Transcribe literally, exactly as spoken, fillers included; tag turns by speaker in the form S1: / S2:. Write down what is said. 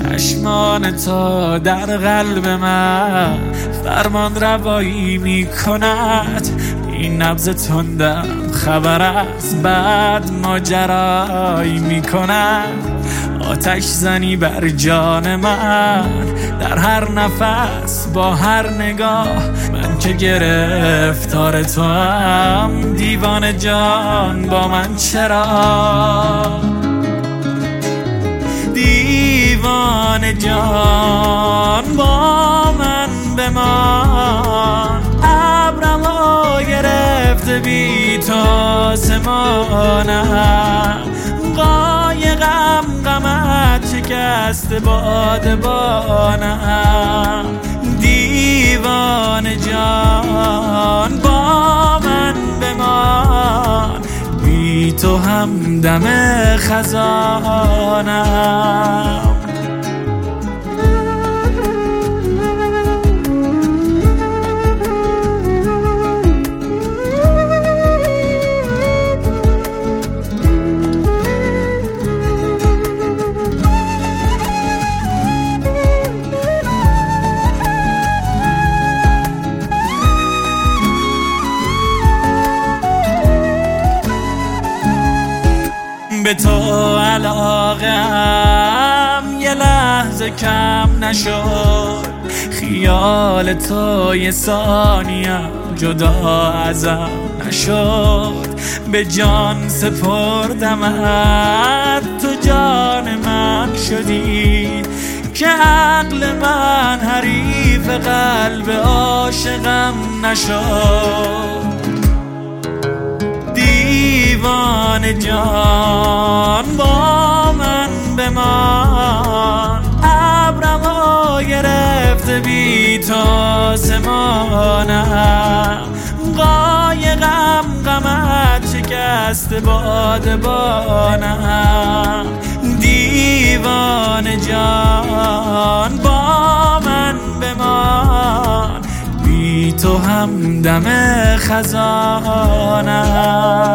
S1: چشمان تو در قلب من فرمان روایی می کند. این نبض تندم خبر از بعد ماجرایی می کند. آتش زنی بر جان من در هر نفس با هر نگاه. من که گرفتار تو هم دیوانه جان با من چرا؟ دیوانه جان با من بمان. ابرم ها گرفته بی تو آسمانم. قایقم غمت شکست بادبانم. دیوانه جان با من بمان. بی تو هم دم خزانم. به تو علاقم یه لحظه کم نشد. خیال تو یه ثانیم جدا ازم نشد. به جان سپردمت تو جان من شدی. که عقل من حریف قلب عاشقم نشد. دیوانه جان با من بمان. ابرم ها گرفته بی تو آسمانم. قایقم غمت شکست بادبانم. دیوانه جان با من بمان. بی تو هم دم خزانم.